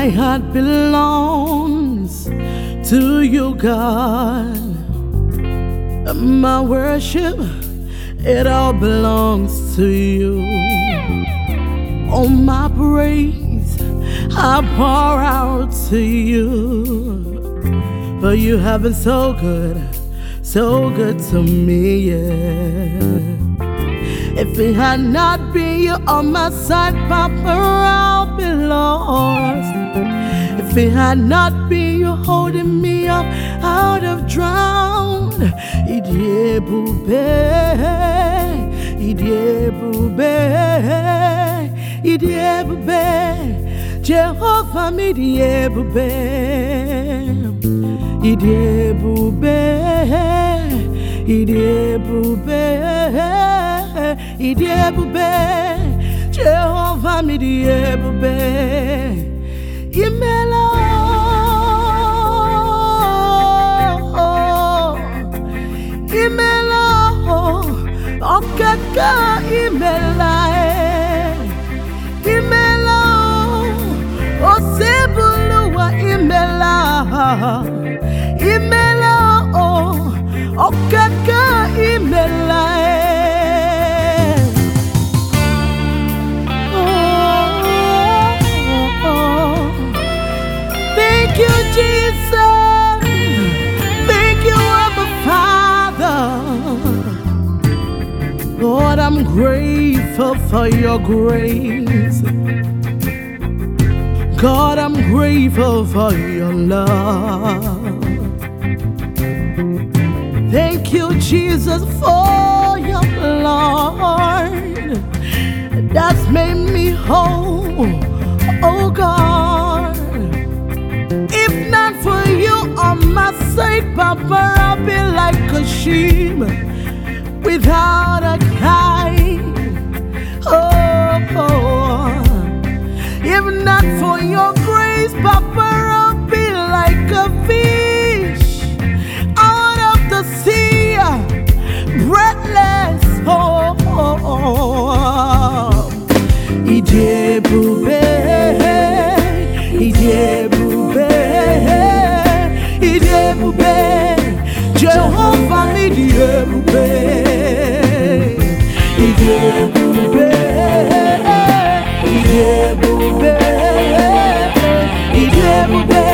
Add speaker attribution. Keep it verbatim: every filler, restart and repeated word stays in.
Speaker 1: My heart belongs to you, God. My worship, it all belongs to you. All my praise, I pour out to you. For you have been so good, so good to me, yeah. If it had not been you on my side, Papa, I'll be lost. If it had not been you holding me up out of drown, Idie bube, Idie bube, Idie bube, Jehovah mi Idie bube, Idie bube, Idie bube, Idie bube, Jehovah mi Idie bube, Imelo, Imelo, Okaka Imela, Imelo, Osebuluwa Imela, Imelo, Okaka Imela. Thank you, Jesus. Thank you, Abba Father. Lord, I'm grateful for your grace. God, I'm grateful for your love. Thank you, Jesus, for your blood that's made me whole, oh God. If not for you on my side, Papa, I'll be like a sheep without a guide. Oh, oh. If not for your grace, Papa, I'll be like a fish out of the sea, breathless. Oh, oh, oh. Idie bube, Idie bube, Idie bube, Jehovah mi Idie bube, Idie bube, Idie bube, Idie bube.